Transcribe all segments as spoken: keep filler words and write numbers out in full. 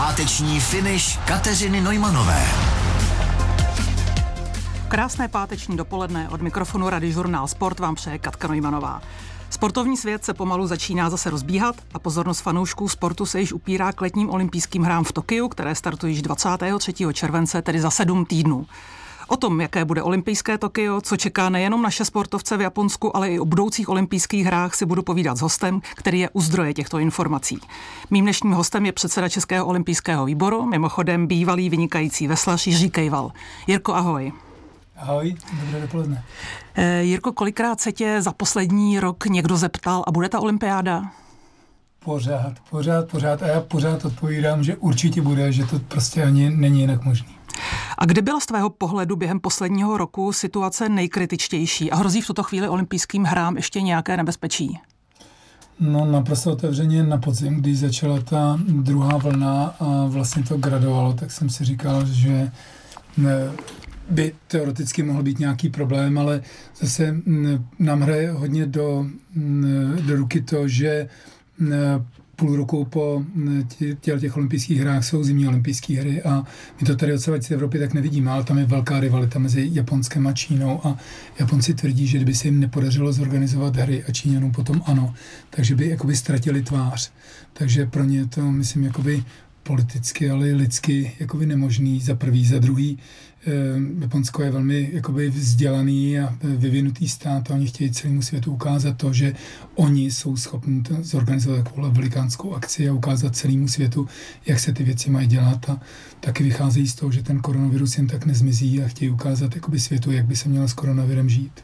Páteční finish Kateřiny Neumanové. Krásné páteční dopoledne, od mikrofonu Radiožurnál Sport vám přeje Katka Neumannová. Sportovní svět se pomalu začíná zase rozbíhat a pozornost fanoušků sportu se již upírá k letním olympijským hrám v Tokiu, které startují již dvacátého třetího července, tedy za sedm týdnů. O tom, jaké bude olympijské Tokio, co čeká nejenom naše sportovce v Japonsku, ale i o budoucích olympijských hrách, si budu povídat s hostem, který je u zdroje těchto informací. Mým dnešním hostem je předseda Českého olympijského výboru, mimochodem bývalý vynikající veslař Jiří Kejval. Jirko, ahoj. Ahoj, dobré dopoledne. E, Jirko, kolikrát se tě za poslední rok někdo zeptal, a bude ta olympiáda? Pořád, pořád, pořád. A já pořád odpovídám, že určitě bude, že to prostě ani není jinak možný. A kde byla z tvého pohledu během posledního roku situace nejkritičtější a hrozí v tuto chvíli olympijským hrám ještě nějaké nebezpečí? No naprosto otevřeně na podzim, když začala ta druhá vlna a vlastně to gradovalo, tak jsem si říkal, že ne, by teoreticky mohl být nějaký problém, ale zase nám hraje hodně do, do ruky to, že půl roku po těch, těch olympijských hrách jsou zimní olympijské hry a my to tady od v Evropě tak nevidíme, ale tam je velká rivalita mezi Japonskem a Čínou a Japonci tvrdí, že kdyby se jim nepodařilo zorganizovat hry a Číňanům potom ano, takže by jakoby ztratili tvář. Takže pro ně to, myslím, jakoby politicky, ale i lidsky jakoby nemožný za prvý, za druhý. Eh, Japonsko je velmi jakoby vzdělaný a vyvinutý stát a oni chtějí celému světu ukázat to, že oni jsou schopni zorganizovat takovou velikánskou akci a ukázat celému světu, jak se ty věci mají dělat a taky vycházejí z toho, že ten koronavirus jen tak nezmizí a chtějí ukázat jakoby světu, jak by se mělo s koronavirem žít.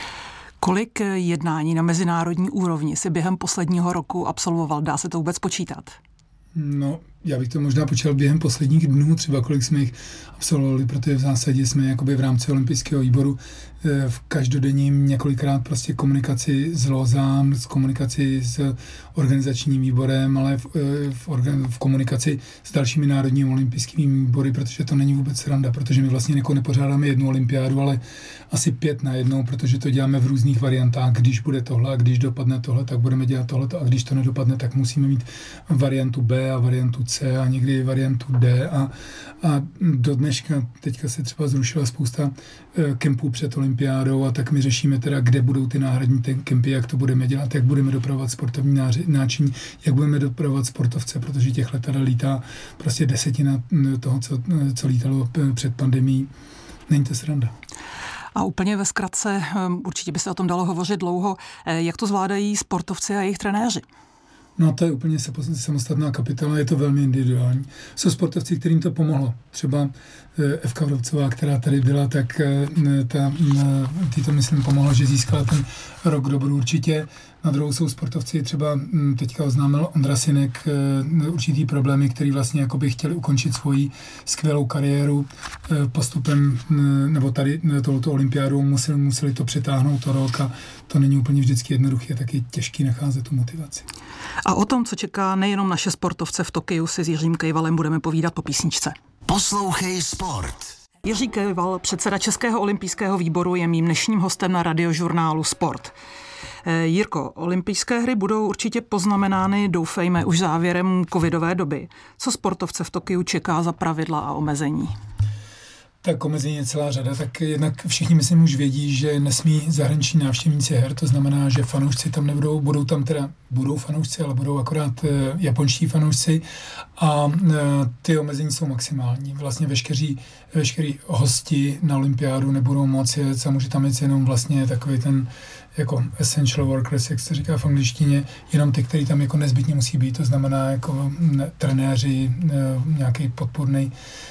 Kolik jednání na mezinárodní úrovni si během posledního roku absolvoval? Dá se to vůbec počítat? No, já bych to možná počítal během posledních dnů, třeba kolik jsme jich absolvovali, protože v zásadě jsme jakoby v rámci olympijského výboru v každodenním několikrát prostě komunikaci s Lozán, s komunikaci s organizačním výborem, ale v, v, organ, v komunikaci s dalšími národními olympijskými výbory, protože to není vůbec sranda, protože my vlastně jako nepořádáme jednu olympiádu, ale asi pět na jednou, protože to děláme v různých variantách. Když bude tohle a když dopadne tohle, tak budeme dělat tohleto a když to nedopadne, tak musíme mít variantu B a variantu C a někdy variantu D a, a do dneška teďka se třeba zrušila spousta e, kempů před olympiádou a tak my řešíme teda, kde budou ty náhradní kempy, jak to budeme dělat, jak budeme dopravovat sportovní náčiní, jak budeme dopravovat sportovce, protože těch letadel lítá prostě desetina toho, co, co lítalo před pandemií. Není to sranda. A úplně ve zkratce, určitě by se o tom dalo hovořit dlouho, jak to zvládají sportovci a jejich trenéři? No to je úplně samostatná kapitola, je to velmi individuální. Jsou sportovci, kterým to pomohlo. Třeba Evka Vrovcová, která tady byla, tak ta, tý to myslím pomohla, že získala ten rok dobru určitě. Na druhou jsou sportovci, třeba teďka oznámil Ondra Sinek určitý problémy, který vlastně jakoby chtěli ukončit svoji skvělou kariéru postupem, nebo tady touto olympiádu museli, museli to přetáhnout to rok a to není úplně vždycky jednoduché, je taky těžký nacházet tu motivaci. A o tom, co čeká nejenom naše sportovce v Tokiu, si s Jiřím Kejvalem budeme povídat po písničce. Poslouchej sport. Jiří Kejval, předseda Českého olympijského výboru, je mým dnešním hostem na Radiožurnálu Sport. Jirko, olympijské hry budou určitě poznamenány, doufejme, už závěrem covidové doby. Co sportovce v Tokiu čeká za pravidla a omezení? Tak omezení je celá řada, tak jednak všichni myslím už vědí, že nesmí zahraniční návštěvníci her, to znamená, že fanoušci tam nebudou, budou tam teda, budou fanoušci, ale budou akorát e, japonští fanoušci a e, ty omezení jsou maximální. Vlastně veškeří, veškerý hosti na olympiádu nebudou moci jet, může tam jít jenom vlastně takový ten jako essential workers, jak se říká v angličtině, jenom ty, který tam jako nezbytně musí být, to znamená jako ne, trenéři, ne, nějaký podporný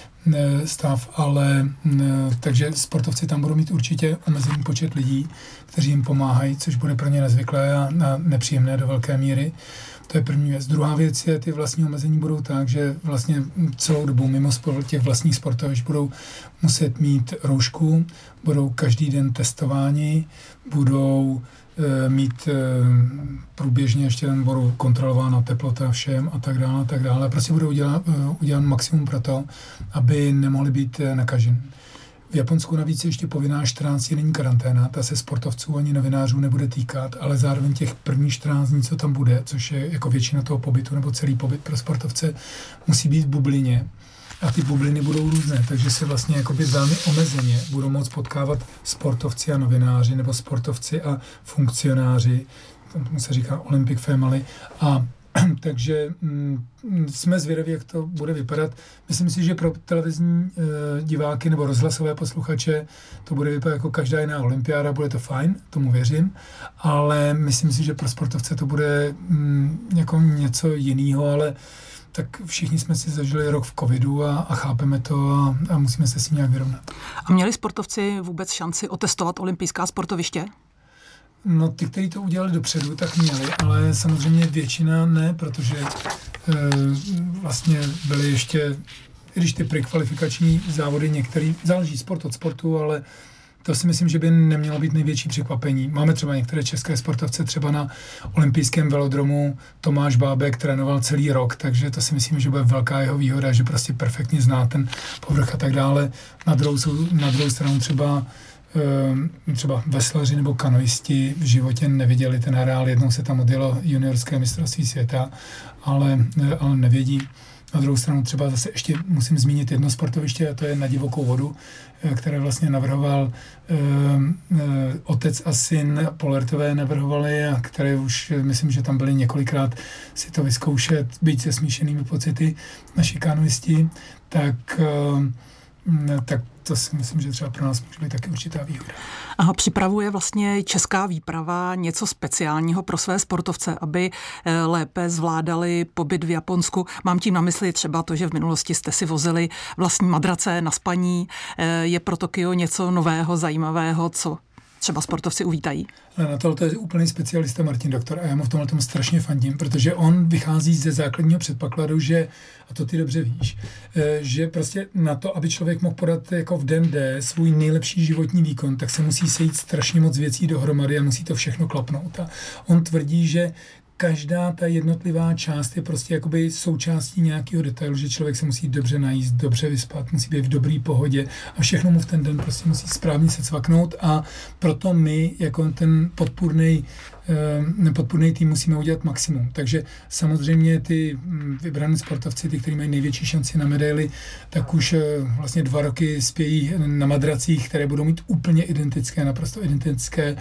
stav, ale takže sportovci tam budou mít určitě omezený počet lidí, kteří jim pomáhají, což bude pro ně nezvyklé a nepříjemné do velké míry. To je první věc. Druhá věc je, ty vlastní omezení budou tak, že vlastně celou dobu mimo sport, těch vlastních sportovišť budou muset mít roušku, budou každý den testováni, budou e, mít e, průběžně ještě ten budou kontrolována teplota všem a tak dále a tak dále. Prostě budou udělat, e, udělat maximum pro to, aby nemohli být e, nakažen. V Japonsku navíc je ještě povinná čtrnáctidenní karanténa, ta se sportovců ani novinářů nebude týkat, ale zároveň těch prvních čtrnáct dní, co tam bude, což je jako většina toho pobytu nebo celý pobyt pro sportovce, musí být v bublině. A ty bubliny budou různé, takže se vlastně jakoby velmi omezeně budou moct potkávat sportovci a novináři nebo sportovci a funkcionáři, tomu se říká Olympic Family, a takže mm, jsme zvědaví, jak to bude vypadat. Myslím si, že pro televizní e, diváky nebo rozhlasové posluchače to bude vypadat jako každá jiná olympiáda, bude to fajn, tomu věřím, ale myslím si, že pro sportovce to bude mm, jako něco jiného, ale tak všichni jsme si zažili rok v covidu a, a chápeme to a, a musíme se s tím nějak vyrovnat. A měli sportovci vůbec šanci otestovat olympijská sportoviště? No, ty, kteří to udělali dopředu, tak měli, ale samozřejmě většina ne, protože e, vlastně byly ještě, když ty prekvalifikační závody některý, záleží sport od sportu, ale to si myslím, že by nemělo být největší překvapení. Máme třeba některé české sportovce, třeba na olympijském velodromu Tomáš Bábek trénoval celý rok, takže to si myslím, že bude velká jeho výhoda, že prostě perfektně zná ten povrch a tak dále. Na druhou, na druhou stranu třeba třeba veslaři nebo kanoisti v životě neviděli ten areál, jednou se tam odjelo juniorské mistrovství světa, ale, ale nevědí. Na druhou stranu třeba zase ještě musím zmínit jedno sportoviště, a to je Na divokou vodu, které vlastně navrhoval eh, eh, otec a syn Polertové navrhovali a které už, myslím, že tam byli několikrát si to vyzkoušet, být se smíšenými pocity naši kanoisti, tak eh, tak to si myslím, že třeba pro nás může být taky určitá výhoda. Aha, připravuje vlastně česká výprava něco speciálního pro své sportovce, aby lépe zvládali pobyt v Japonsku. Mám tím na mysli třeba to, že v minulosti jste si vozili vlastní madrace na spaní. Je pro Tokio něco nového, zajímavého, co třeba sportovci uvítají? Na to, to je úplný specialista Martin Doktor a já mu v tomhle tomu strašně fandím, protože on vychází ze základního předpokladu, že, a to ty dobře víš, že prostě na to, aby člověk mohl podat jako v den D svůj nejlepší životní výkon, tak se musí sejít strašně moc věcí dohromady a musí to všechno klapnout. A on tvrdí, že každá ta jednotlivá část je prostě jakoby součástí nějakého detailu, že člověk se musí dobře najíst, dobře vyspat, musí být v dobré pohodě a všechno mu v ten den prostě musí správně se cvaknout a proto my jako ten podpůrnej, eh, podpůrnej tým musíme udělat maximum. Takže samozřejmě ty vybrané sportovci, ty, kteří mají největší šanci na medaily, tak už eh, vlastně dva roky spějí na madracích, které budou mít úplně identické, naprosto identické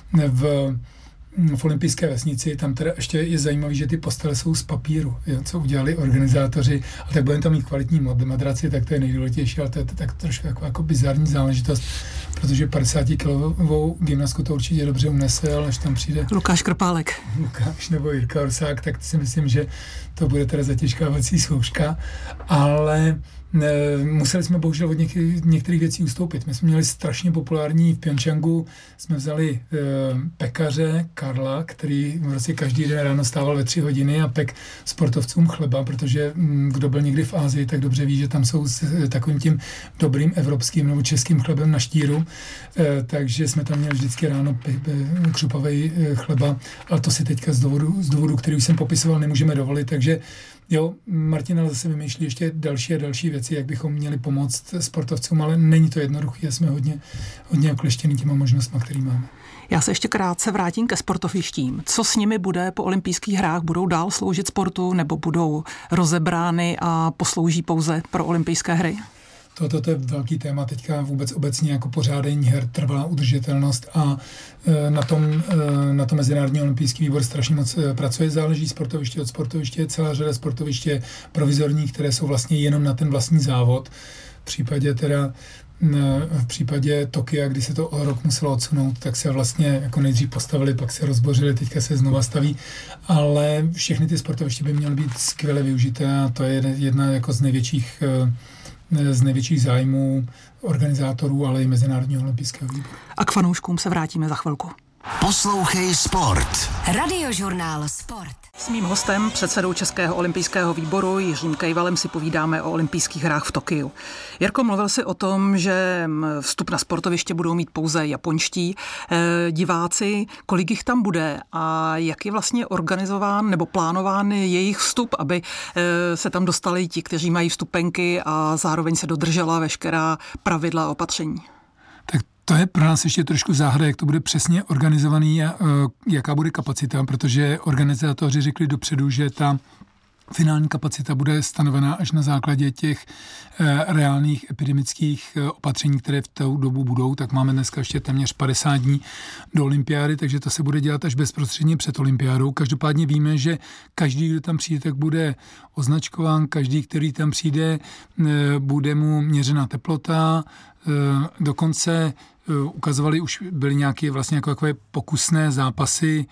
v v olympijské vesnici, tam teda ještě je zajímavé, že ty postele jsou z papíru, jo, co udělali organizátoři, a tak budeme tam mít kvalitní madraci, tak to je nejdůležitější, ale to je to tak trošku jako, jako bizarní záležitost, protože padesátikilovou gymnastku to určitě dobře unese, ale až tam přijde Lukáš Krpálek. Lukáš nebo Jirka Orsák, tak si myslím, že to bude teda zatěžkávací zkouška, ale museli jsme bohužel od něk- některých věcí ustoupit. My jsme měli strašně populární v Pyeongchangu, jsme vzali e, pekaře Karla, který vlastně každý den ráno stával ve tři hodiny a pek sportovcům chleba, protože m, kdo byl někdy v Asii, tak dobře ví, že tam jsou s e, takovým tím dobrým evropským nebo českým chlebem na štíru, e, takže jsme tam měli vždycky ráno pe- pe- křupavej e, chleba, ale to si teďka z důvodu, z důvodu, který už jsem popisoval, nemůžeme dovolit, takže jo, Martina zase vymýšlí ještě další a další věci, jak bychom měli pomoct sportovcům, ale není to jednoduché, jsme hodně, hodně okleštěni těma možnostmi, které máme. Já se ještě krátce vrátím ke sportovištím. Co s nimi bude po olympijských hrách? Budou dál sloužit sportu nebo budou rozebrány a poslouží pouze pro olympijské hry? Toto to je velký téma teďka vůbec obecně jako pořádání her, trvalá udržitelnost a e, na tom, e, na tom Mezinárodní olympijský výbor strašně moc e, pracuje, záleží sportoviště od sportoviště, celá řada sportoviště provizorní, které jsou vlastně jenom na ten vlastní závod. V případě teda v případě Tokia, kdy se to o rok muselo odsunout, tak se vlastně jako nejdřív postavili, pak se rozbořili, teďka se znova staví, ale všechny ty sportoviště by měly být skvěle využité a to je jedna jako z největších z největších zájmů organizátorů, ale i Mezinárodního olympijského výboru. A k fanouškům se vrátíme za chvilku. Poslouchej Sport. Radiožurnál Sport. S mým hostem, předsedou Českého olympijského výboru Jiřím Kejvalem, si povídáme o olympijských hrách v Tokiu. Jirko, mluvil jsi o tom, že vstup na sportoviště budou mít pouze japonští eh, diváci. Kolik jich tam bude a jak je vlastně organizován nebo plánován jejich vstup, aby eh, se tam dostali ti, kteří mají vstupenky a zároveň se dodržela veškerá pravidla a opatření? Tak to je pro nás ještě trošku záhada, jak to bude přesně organizovaný a jaká bude kapacita, protože organizátoři řekli dopředu, že ta finální kapacita bude stanovená až na základě těch e, reálných epidemických e, opatření, které v tou dobu budou. Tak máme dneska ještě téměř padesát dní do olympiády, takže to se bude dělat až bezprostředně před olympiádou. Každopádně víme, že každý, kdo tam přijde, tak bude označkován, každý, který tam přijde, e, bude mu měřena teplota, e, dokonce ukazovali, už byly nějaké vlastně jako takové pokusné zápasy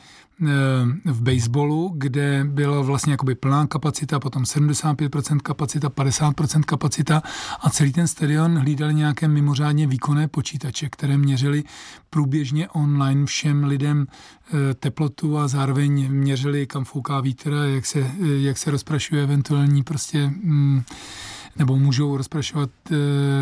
v baseballu, kde byla vlastně jakoby plná kapacita, potom sedmdesát pět procent kapacita, padesát procent kapacita a celý ten stadion hlídali nějaké mimořádně výkonné počítače, které měřili průběžně online všem lidem teplotu a zároveň měřili, kam fouká vítr, jak se, jak se rozprašuje eventuální prostě mm, nebo můžou rozprašovat e,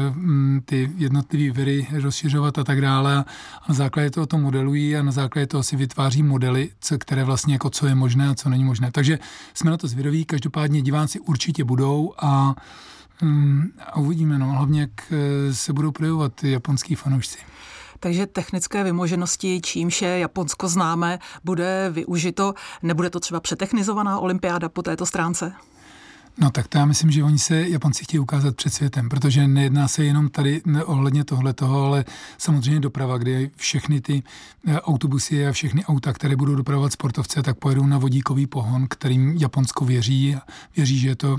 ty jednotlivé viry, rozšiřovat a tak dále. A na základě toho to modelují a na základě toho si vytváří modely, co, které vlastně jako co je možné a co není možné. Takže jsme na to zvědaví, každopádně diváci určitě budou a, mm, a uvidíme, no, hlavně jak se budou projevovat japonský fanoušci. Takže technické vymoženosti, čímž je Japonsko známe, bude využito. Nebude to třeba přetechnizovaná olympiáda po této stránce? No tak to já myslím, že oni se Japonci chtějí ukázat před světem, protože nejedná se jenom tady ohledně tohletoho, ale samozřejmě doprava, kde všechny ty autobusy a všechny auta, které budou dopravovat sportovce, tak pojedou na vodíkový pohon, kterým Japonsko věří. Věří, že je to,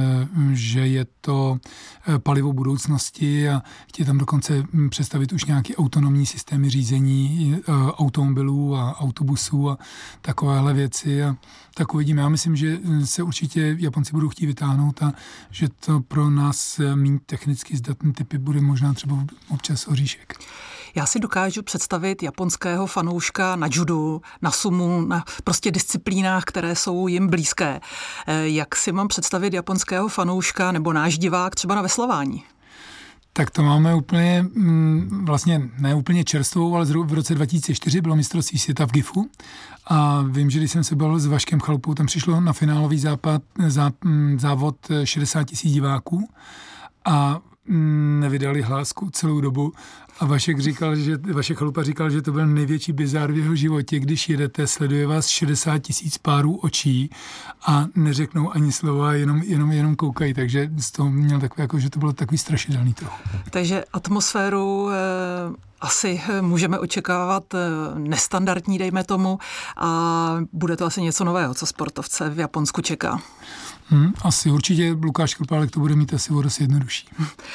že je to palivo budoucnosti a chtějí tam dokonce představit už nějaké autonomní systémy řízení automobilů a autobusů a takovéhle věci. A tak uvidíme. Já myslím, že se určitě Japonci budou chtít vytáhnout a že to pro nás mít technicky zdatné typy bude možná třeba občas oříšek. Já si dokážu představit japonského fanouška na judu, na sumu, na prostě disciplínách, které jsou jim blízké. Jak si mám představit japonského fanouška nebo náš divák třeba na veslování? Tak to máme úplně, vlastně ne úplně čerstvou, ale v roce dva tisíce čtyři bylo mistrovství světa v Gifu a vím, že když jsem se bavil s Vaškem Chalupou, tam přišlo na finálový západ, zá, závod šedesát tisíc diváků a nevydali hlásku celou dobu. A Vašek říkal, že, Vašek Chalupa říkal, že to byl největší bizár v jeho životě, když jedete, sleduje vás šedesát tisíc párů očí a neřeknou ani slova, jenom, jenom, jenom koukají. Takže z toho měl takové, jako, že to bylo takový strašidelný trochu. Takže atmosféru eh, asi můžeme očekávat eh, nestandardní, dejme tomu, a bude to asi něco nového, co sportovce v Japonsku čeká. Hmm, asi určitě Lukáš Krupálek to bude mít asi o dost jednodušší.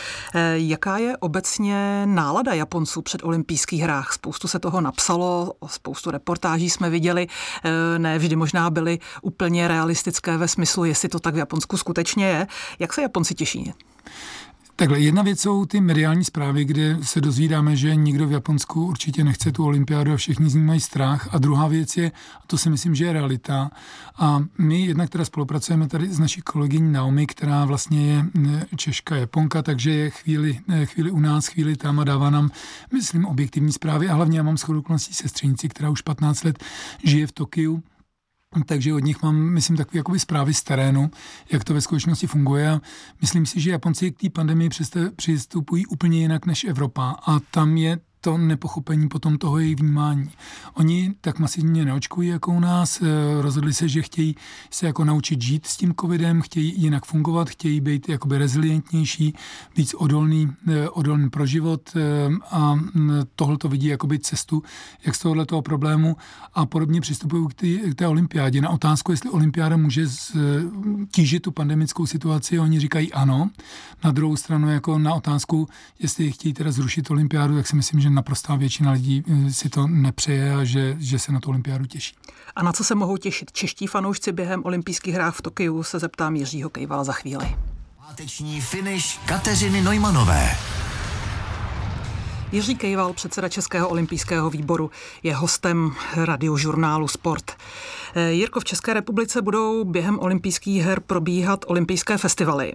Jaká je obecně nálada Japonců před olympijských hrách? Spoustu se toho napsalo, spoustu reportáží jsme viděli, ne vždy možná byly úplně realistické ve smyslu, jestli to tak v Japonsku skutečně je. Jak se Japonci těší? Takhle, jedna věc jsou ty mediální zprávy, kde se dozvídáme, že nikdo v Japonsku určitě nechce tu olympiádu a všichni z ní mají strach. A druhá věc je, a to si myslím, že je realita. A my jednak teda spolupracujeme tady s naší kolegyní Naomi, která vlastně je Češka Japonka, takže je chvíli, chvíli u nás, chvíli tam a dává nám, myslím, objektivní zprávy. A hlavně já mám shodou okolností sestřenici, která už patnáct let žije v Tokiu. Takže od nich mám, myslím, takové jakoby zprávy z terénu, jak to ve skutečnosti funguje. A myslím si, že Japonci k té pandemii přistupují úplně jinak než Evropa. A tam je to nepochopení potom toho jejich vnímání. Oni tak masivně neočkují jako u nás, rozhodli se, že chtějí se jako naučit žít s tím covidem, chtějí jinak fungovat, chtějí být jakoby rezilientnější, víc odolný, odolný pro život a tohle to vidí jakoby cestu, jak z tohoto problému a podobně přistupují k té, k té olympiádě. Na otázku, jestli olympiáda může tížit tu pandemickou situaci, oni říkají ano. Na druhou stranu jako na otázku, jestli chtějí teda zrušit olympiádu, tak si myslím, že naprostá většina lidí si to nepřeje a že, že se na tu olympiádu těší. A na co se mohou těšit čeští fanoušci během olympijských hrách v Tokiu, se zeptám Jiřího Kejvala za chvíli. Páteční finish Kateřiny Neumanové. Jiří Kejval, předseda Českého olympijského výboru, je hostem radiožurnálu Sport. Jirko, v České republice budou během olympijských her probíhat olympijské festivaly.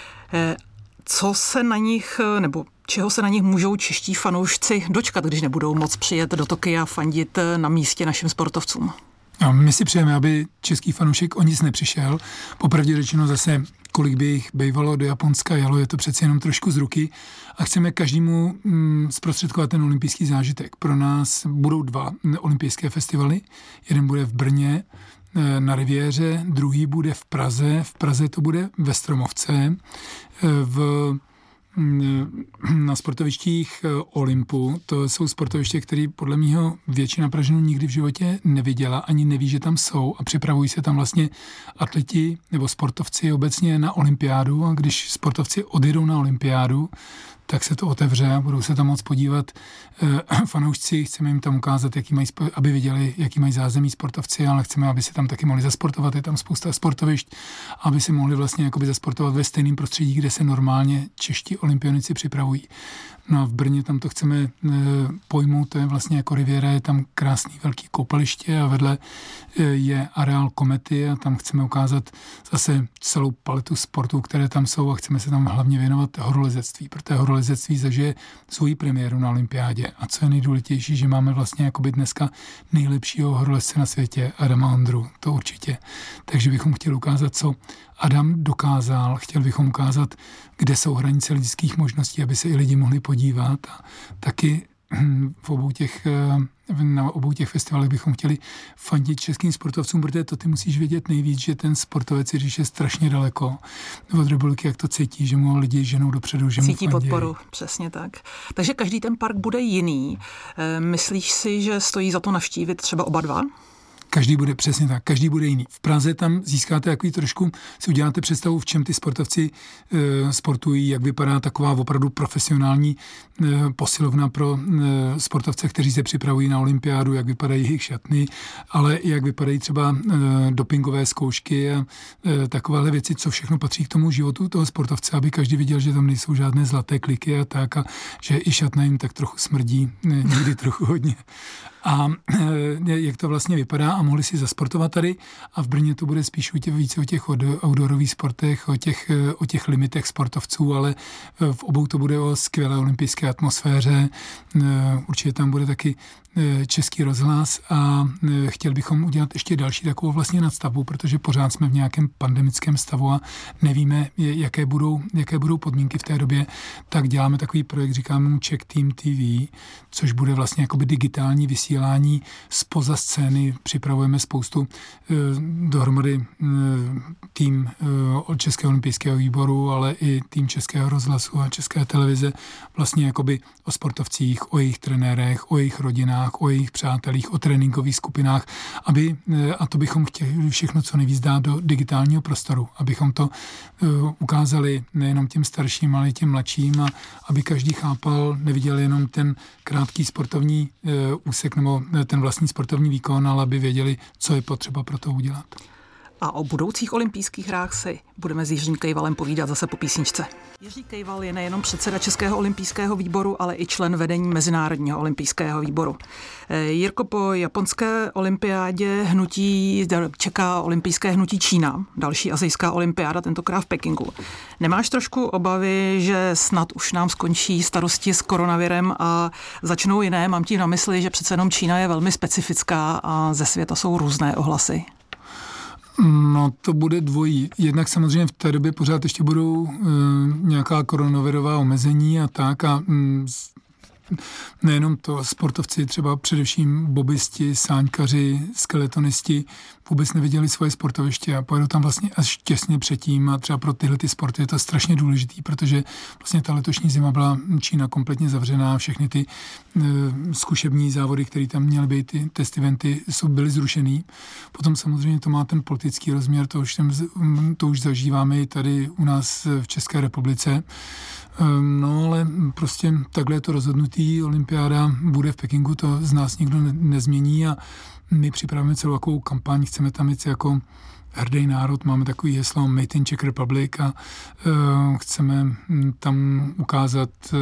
Co se na nich, nebo čeho se na nich můžou čeští fanoušci dočkat, když nebudou moc přijet do Tokia fandit na místě našim sportovcům? No, my si přejeme, aby český fanoušek o nic nepřišel. Popravdě řečeno zase, kolik by jich bývalo do Japonska jelo, je to přeci jenom trošku z ruky a chceme každému mm, zprostředkovat ten olympijský zážitek. Pro nás budou dva olympijské festivaly. Jeden bude v Brně na Riviéře, druhý bude v Praze. V Praze to bude ve Stromovce. V na sportovištích Olympu. To jsou sportoviště, které podle mýho většina Pražanů nikdy v životě neviděla, ani neví, že tam jsou a připravují se tam vlastně atleti nebo sportovci obecně na olympiádu a když sportovci odjedou na olympiádu, tak se to otevře a budou se tam moc podívat e, fanoušci, chceme jim tam ukázat, jaký mají, aby viděli, jaký mají zázemí sportovci, ale chceme, aby si tam taky mohli zasportovat, je tam spousta sportovišť, aby si mohli vlastně jakoby zasportovat ve stejném prostředí, kde se normálně čeští olympionici připravují. No a v Brně tam to chceme e, pojmout, to je vlastně jako Riviera, je tam krásný velký koupaliště a vedle e, je areál Komety a tam chceme ukázat zase celou paletu sportů, které tam jsou a chceme se tam hlavně věnovat horolezectví, protože horolezectví zažije svoji premiéru na olympiádě a co je nejdůležitější, že máme vlastně jakoby dneska nejlepšího horolezce na světě, Adama Ondru, to určitě. Takže bychom chtěli ukázat, co Adam dokázal, chtěl bychom ukázat, kde jsou hranice lidských možností, aby se i lidi mohli podívat a taky v obou těch, na obou těch festivalech bychom chtěli fandit českým sportovcům, protože to ty musíš vědět nejvíc, že ten sportovec, když je strašně daleko od republiky, jak to cítí, že mu lidi ženou dopředu, že mu cítí podporu, přesně tak. Takže každý ten park bude jiný. Myslíš si, že stojí za to navštívit třeba oba dva? Každý bude přesně tak, každý bude jiný. V Praze tam získáte takový trošku, si uděláte představu, v čem ty sportovci e, sportují, jak vypadá taková opravdu profesionální e, posilovna pro e, sportovce, kteří se připravují na olympiádu, jak vypadají jejich šatny, ale jak vypadají třeba e, dopingové zkoušky a e, takovéhle věci, co všechno patří k tomu životu toho sportovce, aby každý viděl, že tam nejsou žádné zlaté kliky a tak a že i šatna jim tak trochu smrdí, e, někdy trochu hodně. A e, jak to vlastně vypadá a mohli si zasportovat tady a v Brně to bude spíš o těch, více o těch outdoorových sportech, o těch, o těch limitech sportovců, ale v obou to bude o skvělé olympijské atmosféře. Určitě tam bude taky Český rozhlas a chtěl bychom udělat ještě další takovou vlastně nadstavbu, protože pořád jsme v nějakém pandemickém stavu a nevíme, jaké budou, jaké budou podmínky v té době, tak děláme takový projekt, říkáme mu Czech Team T V, což bude vlastně jakoby digitální vysílání spoza scény. Připravujeme spoustu dohromady tým od Českého olympijského výboru, ale i tým Českého rozhlasu a České televize vlastně jakoby o sportovcích, o jejich trenérech, o jejich rodinách, o jejich přátelích, o tréninkových skupinách, aby, a to bychom chtěli všechno co nejvíc dát do digitálního prostoru, abychom to uh, ukázali nejenom těm starším, ale i těm mladším a aby každý chápal, neviděl jenom ten krátký sportovní uh, úsek nebo ten vlastní sportovní výkon, ale aby věděli, co je potřeba pro to udělat. A o budoucích olympijských hrách si budeme s Jiřím Kejvalem povídat zase po písničce. Jiří Kejval je nejenom předseda Českého olympijského výboru, ale i člen vedení Mezinárodního olympijského výboru. Jirko, po japonské olympiádě hnutí čeká olympijské hnutí Čína, další asijská olympiáda, tentokrát v Pekingu. Nemáš trošku obavy, že snad už nám skončí starosti s koronavirem a začnou jiné? Mám tím na mysli, že přece jenom Čína je velmi specifická a ze světa jsou různé ohlasy. No to bude dvojí. Jednak samozřejmě v té době pořád ještě budou e, nějaká koronavirová omezení a tak a mm, nejenom to, sportovci, třeba především bobisti, sáňkaři, skeletonisti vůbec neviděli svoje sportoviště a pojedou tam vlastně až těsně předtím a třeba pro tyhle ty sporty je to strašně důležitý, protože vlastně ta letošní zima byla Čína kompletně zavřená, všechny ty e, zkušební závody, které tam měly být, ty test eventy, jsou byly zrušený. Potom samozřejmě to má ten politický rozměr, to už, to už zažíváme i tady u nás v České republice. No ale prostě takhle je to rozhodnutý, olympiáda bude v Pekingu, to z nás nikdo ne- nezmění a my připravíme celou takovou kampaň, chceme tam jít jako hrdý národ, máme takový heslo Made in Czech Republic a uh, chceme tam ukázat, uh,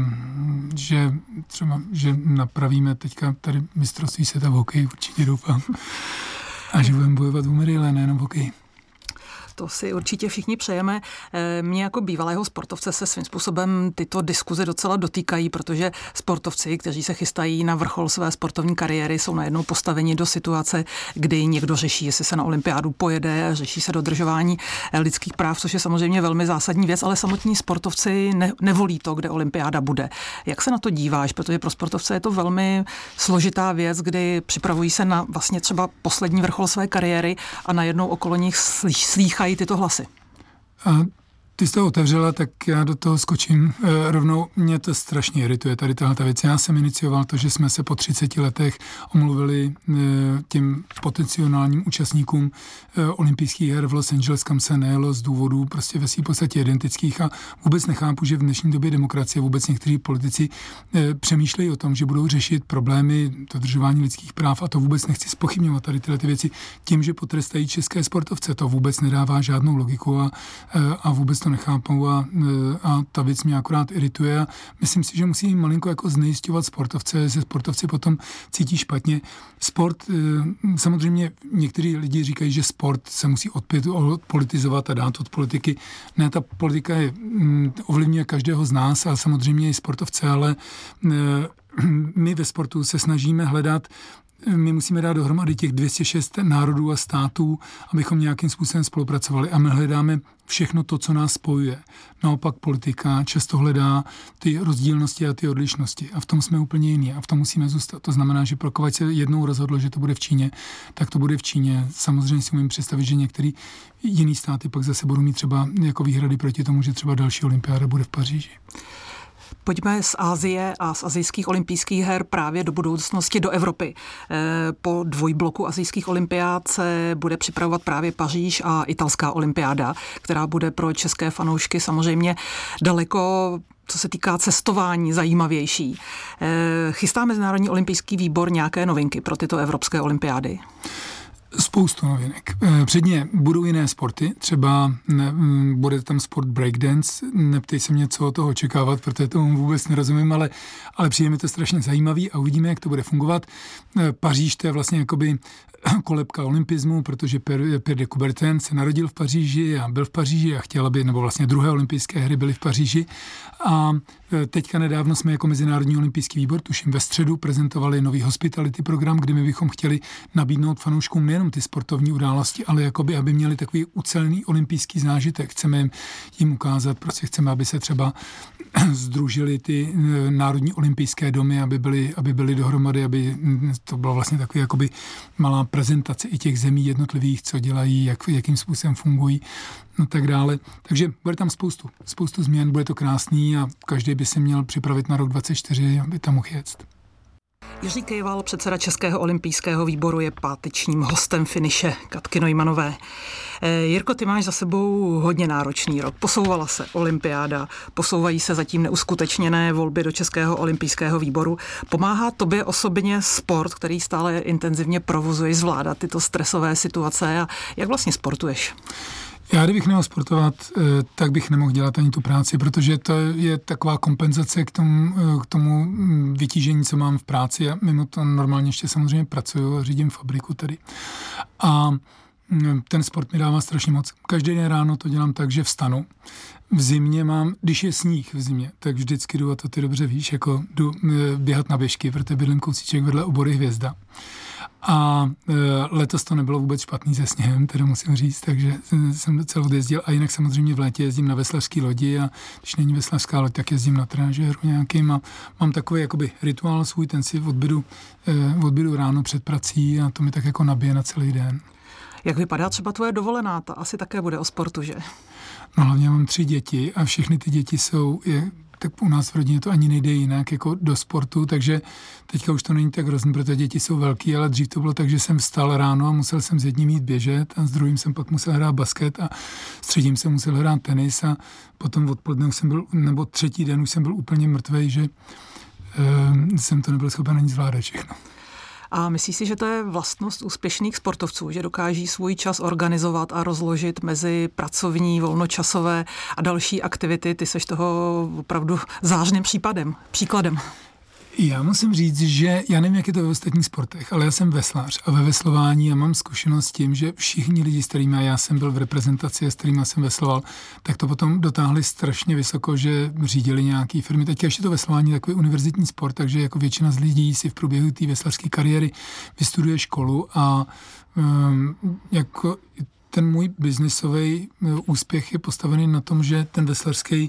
že třeba, že napravíme teďka tady mistrovství světa v hokeji, určitě doufám, a že budeme bojovat o medaile, nejenom v hokeji. To si určitě všichni přejeme. Mě jako bývalého sportovce se svým způsobem tyto diskuze docela dotýkají, protože sportovci, kteří se chystají na vrchol své sportovní kariéry, jsou najednou postaveni do situace, kdy někdo řeší, jestli se na olympiádu pojede, řeší se dodržování lidských práv, což je samozřejmě velmi zásadní věc, ale samotní sportovci ne, nevolí to, kde olympiáda bude. Jak se na to díváš? Protože pro sportovce je to velmi složitá věc, kdy připravují se na vlastně třeba poslední vrchol své kariéry a najednou okolo nich slýchají tyto hlasy. A ty jsi to otevřela, tak já do toho skočím e, rovnou. Mě to strašně irituje, tady tahle věc. Já jsem inicioval to, že jsme se po třiceti letech omluvili e, těm potenciálním účastníkům e, olympijských her v Los Angeles, kam se nejelo z důvodů prostě ve svým podstatě identických a vůbec nechápu, že v dnešní době demokracie vůbec někteří politici e, přemýšlejí o tom, že budou řešit problémy dodržování lidských práv a to vůbec nechci zpochybňovat tady tyhle ty věci tím, že potrestají české sportovce. To vůbec nedává žádnou logiku a, e, a vůbec to nechápou a, a ta věc mě akorát irituje a myslím si, že musí malinko jako znejisťovat sportovce, se sportovci potom cítí špatně. Sport, samozřejmě někteří lidi říkají, že sport se musí odpolitizovat a dát od politiky. Ne, ta politika je, ovlivňuje každého z nás a samozřejmě i sportovce, ale my ve sportu se snažíme hledat my musíme dát dohromady těch dvě stě šest národů a států, abychom nějakým způsobem spolupracovali. A my hledáme všechno to, co nás spojuje. Naopak politika často hledá ty rozdílnosti a ty odlišnosti. A v tom jsme úplně jiní. A v tom musíme zůstat. To znamená, že pokud se jednou rozhodlo, že to bude v Číně, tak to bude v Číně. Samozřejmě si umím představit, že některý jiný státy pak zase budou mít třeba jako výhrady proti tomu, že třeba další olympiáda bude v Paříži. Pojďme z Asie a z asijských olympijských her právě do budoucnosti do Evropy. Po dvojbloku asijských olympiád se bude připravovat právě Paříž a italská olympiáda, která bude pro české fanoušky samozřejmě daleko, co se týká cestování, zajímavější. Chystá Mezinárodní olympijský výbor nějaké novinky pro tyto evropské olympiády? Spoustu novinek. Předně budou jiné sporty, třeba ne, bude tam sport breakdance, neptej se mě, co od toho očekávat, protože tomu vůbec nerozumím, ale, ale přijde mi to strašně zajímavý a uvidíme, jak to bude fungovat. Paříž, to je vlastně jakoby kolebka olympismu, protože Pierre de Coubertin se narodil v Paříži a byl v Paříži a chtěl, aby, nebo vlastně druhé olympijské hry byly v Paříži. A teďka nedávno jsme jako Mezinárodní olympijský výbor, tuším ve středu, prezentovali nový hospitality program, kde my bychom chtěli nabídnout fanouškům nejenom ty sportovní události, ale jakoby, aby měli takový ucelený olympijský zážitek. Chceme jim ukázat, prostě chceme, aby se třeba sdružili ty národní olympijské domy, aby byly, aby byly dohromady, aby to byla vlastně takový jakoby malá prezentace i těch zemí jednotlivých, co dělají, jak, jakým způsobem fungují a tak dále. Takže bude tam spoustu, spoustu změn, bude to krásný a každý by se měl připravit na rok dvacet čtyři, aby tam mohl jet. Jiří Kejval, předseda Českého olympijského výboru, je pátečním hostem finiše Katky Neumanové. Jirko, ty máš za sebou hodně náročný rok. Posouvala se olympiáda, posouvají se zatím neuskutečněné volby do Českého olympijského výboru. Pomáhá tobě osobně sport, který stále intenzivně provozuje, zvládat tyto stresové situace a jak vlastně sportuješ? Já, kdybych nemohl sportovat, tak bych nemohl dělat ani tu práci, protože to je taková kompenzace k tomu, k tomu vytížení, co mám v práci. Já mimo to normálně ještě samozřejmě pracuju a řídím fabriku tady. A ten sport mi dává strašně moc. Každý den ráno to dělám tak, že vstanu. V zimě mám, když je sníh v zimě, tak vždycky jdu, a to ty dobře víš, jako jdu běhat na běžky, protože bydlím kousíček vedle Obory Hvězda. A e, letos to nebylo vůbec špatný se sněhem, teda musím říct, takže jsem docela odjezdil. A jinak samozřejmě v létě jezdím na veslařský lodi a když není veslařská loď, tak jezdím na trenažéru nějakým a mám takový jakoby rituál svůj, ten si odbydu, e, odbydu ráno před prací a to mi tak jako nabije na celý den. Jak vypadá třeba tvoje dovolená? Ta asi také bude o sportu, že? No hlavně mám tři děti a všechny ty děti jsou... Je, tak u nás v rodině to ani nejde jinak jako do sportu, takže teďka už to není tak hrozný, protože děti jsou velký, ale dřív to bylo tak, že jsem vstal ráno a musel jsem s jedním jít běžet a s druhým jsem pak musel hrát basket a s třetím jsem musel hrát tenis a potom odpoledne už jsem byl, nebo třetí den už jsem byl úplně mrtvej, že uh, jsem to nebyl schopen ani zvládat všechno. A myslíš si, že to je vlastnost úspěšných sportovců, že dokáží svůj čas organizovat a rozložit mezi pracovní, volnočasové a další aktivity? Ty seš toho opravdu zářným případem, příkladem. Já musím říct, že já nevím, jak je to ve ostatních sportech, ale já jsem veslář a ve veslování já mám zkušenost s tím, že všichni lidi, s kterými já jsem byl v reprezentaci a s kterými jsem vesloval, tak to potom dotáhli strašně vysoko, že řídili nějaké firmy. Teď ještě to veslování je takový univerzitní sport, takže jako většina z lidí si v průběhu té veslařské kariéry vystuduje školu a um, jako ten můj biznisový úspěch je postavený na tom, že ten veslařský,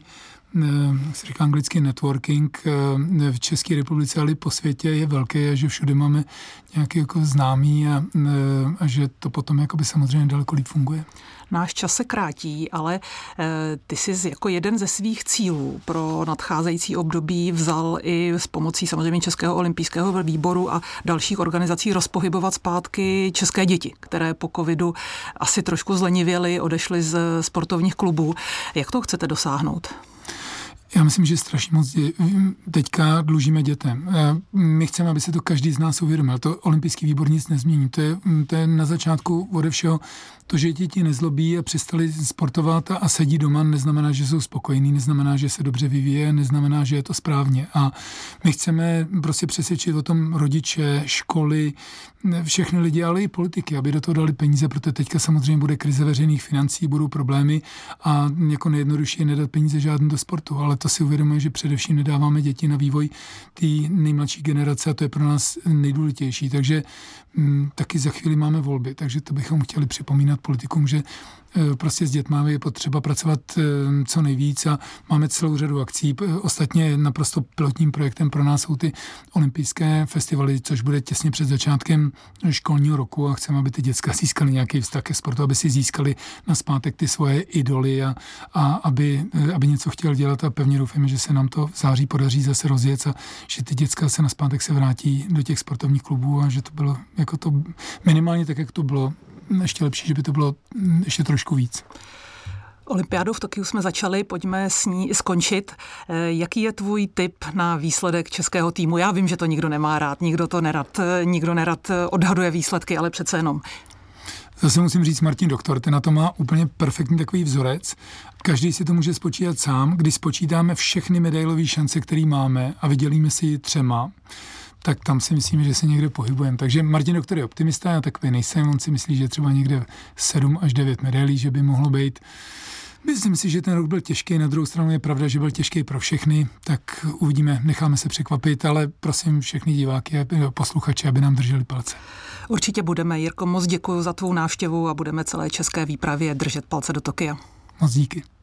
jak se říká anglicky, networking v České republice, ale i po světě je velký a že všude máme nějaký jako známý a, a že to potom jakoby samozřejmě daleko líp funguje. Náš čas se krátí, ale ty jsi jako jeden ze svých cílů pro nadcházející období vzal i s pomocí samozřejmě Českého olympijského výboru a dalších organizací rozpohybovat zpátky české děti, které po covidu asi trošku zlenivěly, odešly z sportovních klubů. Jak to chcete dosáhnout? Já myslím, že strašně moc dě... teďka dlužíme dětem. My chceme, aby se to každý z nás uvědomil. To olympijský výbor nic nezmění. To je, to je na začátku ode všeho. To, že děti nezlobí a přestali sportovat a, a sedí doma, neznamená, že jsou spokojení, neznamená, že se dobře vyvíje, neznamená, že je to správně. A my chceme prostě přesvědčit o tom rodiče, školy, všechny lidi, ale i politiky, aby do toho dali peníze, protože teďka samozřejmě bude krize veřejných financí, budou problémy a jako nejjednodušší je nedat peníze žádný do sportu, ale to si uvědomuje, že především nedáváme děti na vývoj té nejmladší generace a to je pro nás nejdůležitější. Takže m, taky za chvíli máme volby, takže to bychom chtěli připomínat politikům, že prostě s dětmi je potřeba pracovat co nejvíc a máme celou řadu akcí. Ostatně naprosto pilotním projektem pro nás jsou ty olympijské festivaly, což bude těsně před začátkem školního roku a chceme, aby ty děcka získali nějaký vztah ke sportu, aby si získali nazpátek ty svoje idoly a, a aby, aby něco chtěl dělat a pevně doufáme, že se nám to v září podaří zase rozjet a že ty děcka se nazpátek se vrátí do těch sportovních klubů a že to bylo jako to minimálně tak, jak to bylo, ještě lepší, že by to bylo ještě trošku víc. Olympiádu v Tokiu jsme začali, pojďme s ní skončit. Jaký je tvůj tip na výsledek českého týmu? Já vím, že to nikdo nemá rád, nikdo to nerad, nikdo nerad odhaduje výsledky, ale přece jenom. Zase musím říct, Martin Doktor, ten na to má úplně perfektní takový vzorec. Každý si to může spočítat sám, když spočítáme všechny medailové šance, které máme a vydělíme si ji třema, tak tam si myslíme, že se někde pohybujeme. Takže Martin Doktor je optimista, já takový nejsem, on si myslí, že třeba někde sedm až devět medailí, že by mohlo být. Myslím si, že ten rok byl těžký, na druhou stranu je pravda, že byl těžký pro všechny, tak uvidíme, necháme se překvapit, ale prosím všechny diváky a posluchače, aby nám drželi palce. Určitě budeme. Jirko, moc děkuji za tvou návštěvu a budeme celé české výpravě držet palce do Tokia. Moc díky.